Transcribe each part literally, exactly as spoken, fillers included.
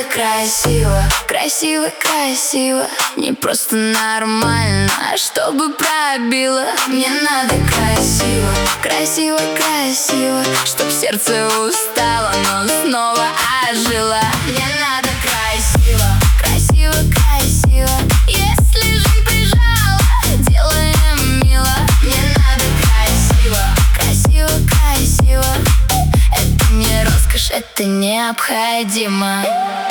надо красиво, красиво, красиво. Не просто нормально, а чтобы пробило. Мне надо красиво, красиво, красиво, чтоб сердце устало, но снова ожило. Мне надо красиво, красиво, красиво. Если жизнь прижала, делаем мило. Мне надо красиво, красиво, красиво. Это не роскошь, это необходимо.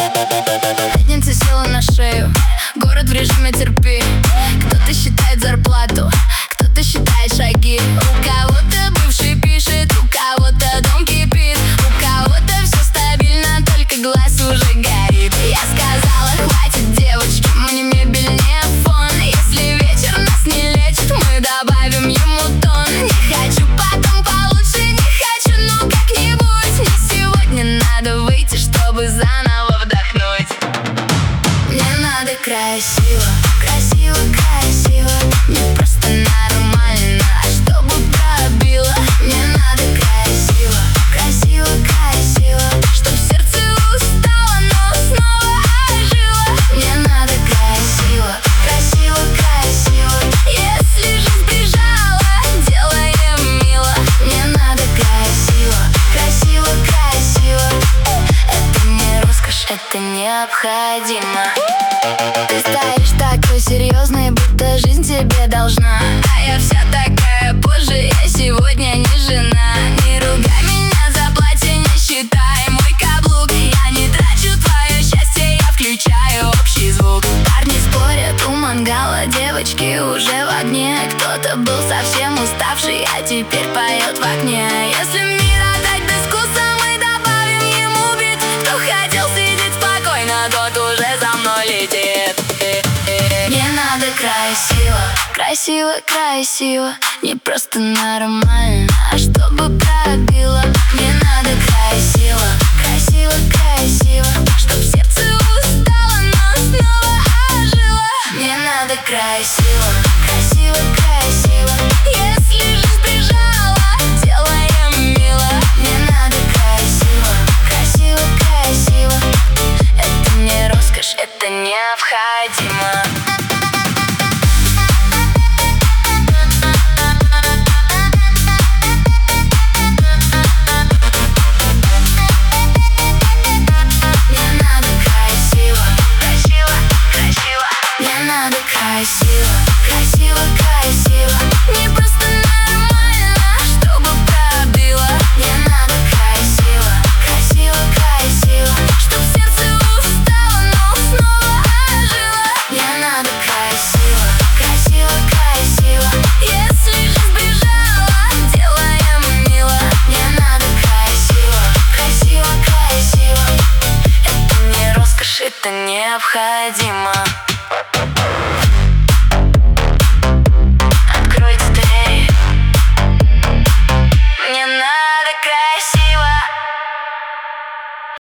Пятница села на шею, город в режиме терпи. Кто-то считает зарплату, кто-то считает шаги. У кого-то бывший пишет, у кого-то дом кипит, у кого-то все стабильно, только глаз уже горит. Я сказала, хватит, девочки, мы не мебель, не фон. Если вечер нас не лечит, мы добавим ему тон. Не хочу потом получше, не хочу, ну как-нибудь. Мне сегодня надо выйти, чтобы заново вдохнуть. Мне надо красиво, красиво, красиво. Не просто нормально, а чтобы пробило. Мне надо красиво, красиво, красиво, чтоб сердце устало, но снова ожило. Мне надо красиво, красиво, красиво. Если жизнь прижала, делаем мило. Мне надо красиво, красиво, красиво. Это не роскошь, это необходимо. Ты стоишь такой серьезный, будто жизнь тебе должна. А я вся такая позже, я сегодня не жена. Не ругай меня за платье, не считай мой каблук. Я не трачу твое счастье, я включаю общий звук. Парни спорят у мангала, девочки уже в огне. Кто-то был совсем уставший, а теперь поет в окне. Если мир отдать без вкуса, мы добавим ему бит. Кто хотел сидеть спокойно, тот уже за мной летит. Мне надо красиво, красиво, красиво. Не просто нормально, а чтобы пробило. Мне надо красиво, красиво, красиво, чтоб сердце устало, но снова ожило. Мне надо красиво, красиво, красиво. Если жизнь прижала, делаем мило. Мне надо красиво, красиво, красиво. Это не роскошь, это необходимо. Красиво, красиво, красиво. Не просто нормально, чтобы пробило. Мне надо красиво, красиво, красиво, чтоб сердце устало, но снова ожило. Мне надо красиво, красиво, красиво. Если жизнь бежала, делаем мило. Мне надо красиво, красиво, красиво. Это не роскошь, это необходимо.